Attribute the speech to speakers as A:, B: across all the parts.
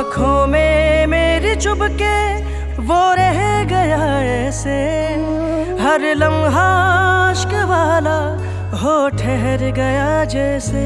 A: आँखों में मेरी चुभके वो रह गया ऐसे, हर लम्हा इश्क वाला हो ठहर गया जैसे।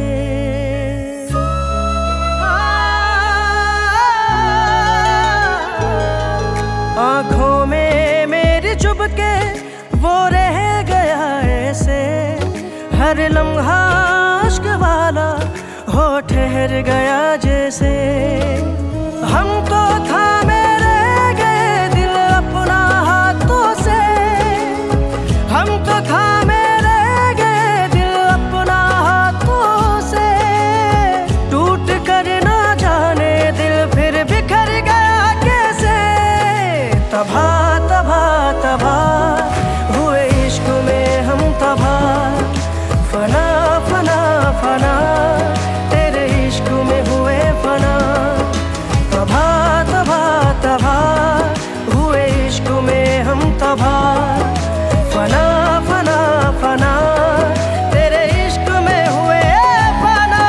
A: आँखों में मेरी चुभके वो रह गया ऐसे, हर लम्हा इश्क वाला हो ठहर गया जैसे। हमको थामे रह गए दिल अपना हाथों से, हमको थामे रह गए दिल अपना हाथों से। टूट कर ना जाने दिल फिर बिखर गया कैसे। तबाह तबाह तबाह हुए इश्क में हम तबाह, फना फना फना तेरे इश्क में हुए फना। तबाह तबाह तबाह हुए इश्क में हम तबाह, फना फना फना तेरे इश्क में हुए फना।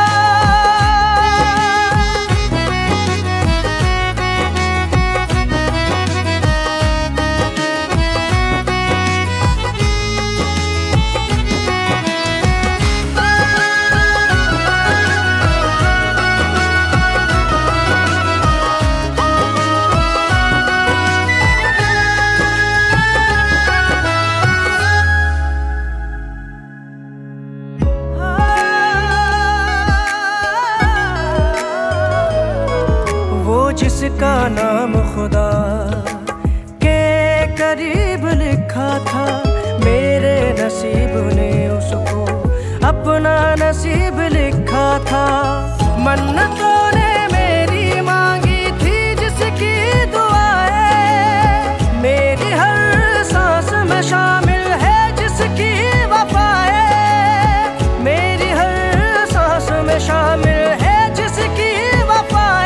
A: जिसका नाम खुदा के करीब लिखा था, मेरे नसीब ने उसको अपना नसीब लिखा था। मन्नतों ने मेरी मांगी थी जिसकी दुआएं, मेरी हर सांस में शामिल है जिसकी वफाएं, मेरी हर सांस में शामिल है जिसकी वफाएं।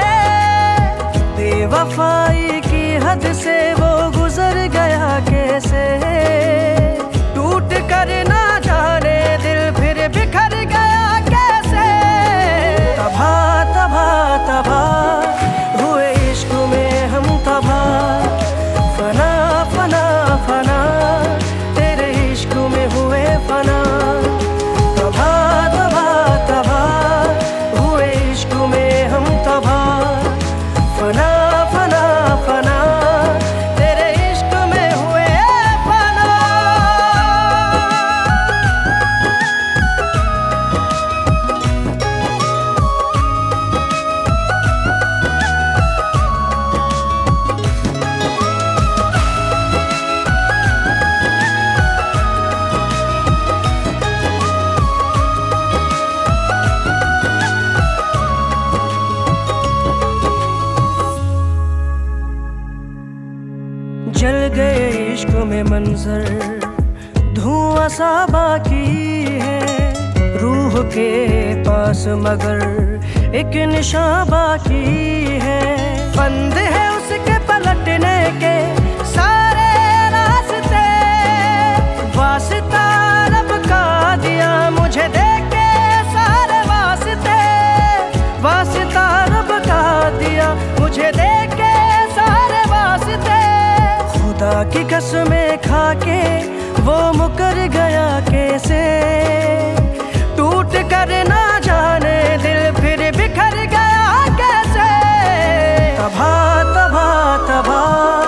A: बेवफाई की हद से वो गुजर गया कैसे, टूट कर ना जाने दिल फिर बिखर गया कैसे। तबाह तबाह तबाह हुए इश्क में हम तबाह, फना फना फना तेरे इश्क में हुए फना। तबाह तबाह तबाह हुए इश्क में हम तबाह, फना फना फना तेरे इश्क में हुए फना। जल गए इश्क में मंजर, धुआं सा बाकी है रूह के पास मगर एक निशान बाकी है। बंद है उसके पलटने के सारे रास्ते, वास्ता रब का दिया मुझे देके सारे वास्ते, वास्ता रब का दिया मुझे देके सारे वास्ते। खुदा की कसमें खाके वो मुकर गया कैसे, टूट कर ना जाने दिल फिर बिखर गया कैसे। तबाह तबाह तबाह